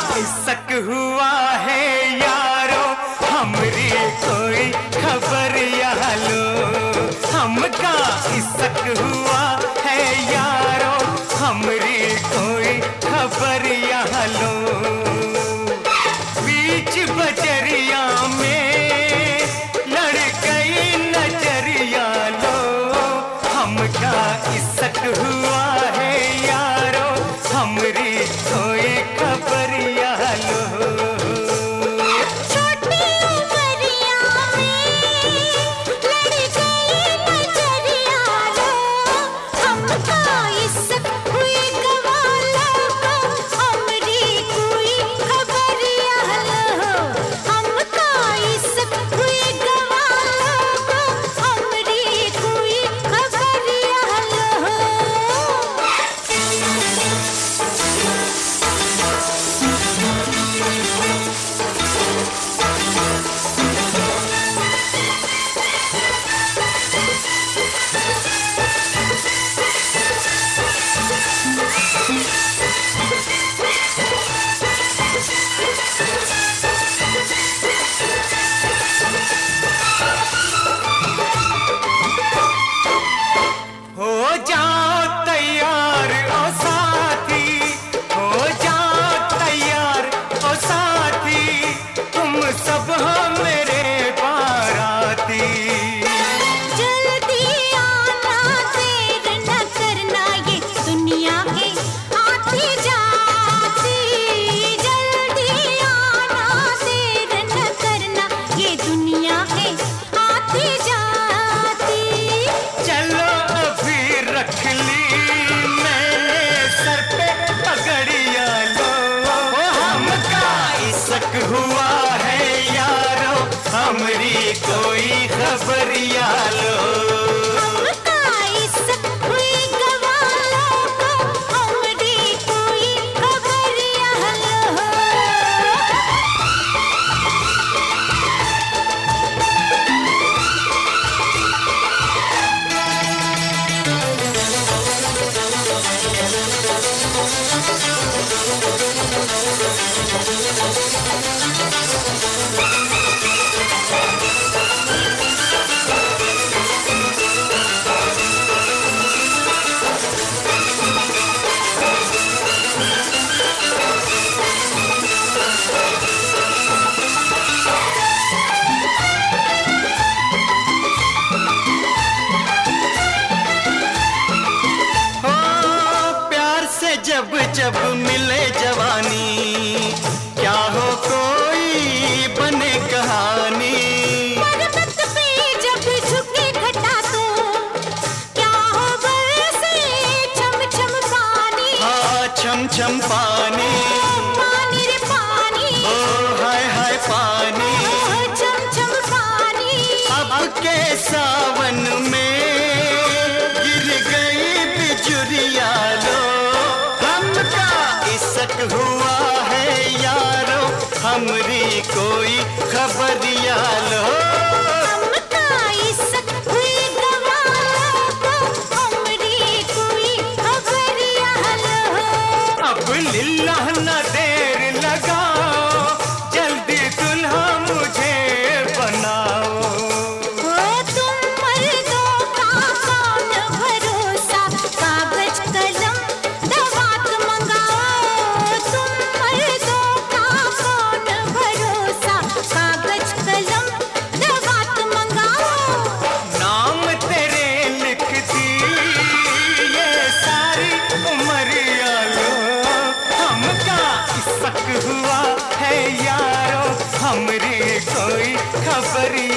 इसक हुआ है यारो, हमरी कोई खबर या लो। हमका इसक हुआ है यारो, हमरी कोई खबर या लो। बीच बजरिया में लड़ गई नजरिया लो। हमका इसक हुआ है यारो, हमरी कोई खबर या लो। सब हो मेरे बाराती, जल्दी आना, देर न करना, ये दुनिया है आती जाती। जल्दी आना, देर न करना, ये दुनिया है आती जाती। चलो अभी रख ली मैंने सर पे पगड़िया लो। हमका इसक हुआ है यारो, हमरी कोई खबर या लो। हमका इसक हुई गवालों को, हमरी कोई खबर या लो। जब जब मिले जवानी, क्या हो कोई बने कहानी। पर्वत पे जब झुके घटा तो, क्या हो बरसे छम छम पानी। हाँ छम छम पानी, पानी रे पानी, ओ हाय हाय पानी। छम छम पानी, अब के सावन में गिर गई बिजुरिया लो। इसक हुआ है यारो, हमरी कोई खबर या लो। हमका इसक हुई गवालों को, हमरी कोई खबर या लो। अब लिल्लाह न देर लगाओ, जल्दी दुल्हा मुझे बनाओ। तुम मर्दों का कौन भरोसा, कागज कलम दवात मंगाओ। तुम मर्दों का कौन भरोसा, कागज कलम दवात मंगाओ। नाम तेरे लिख दी ये सारी उमरिया लो। हमका इसक हुआ है यारो, हमरी कोई खबर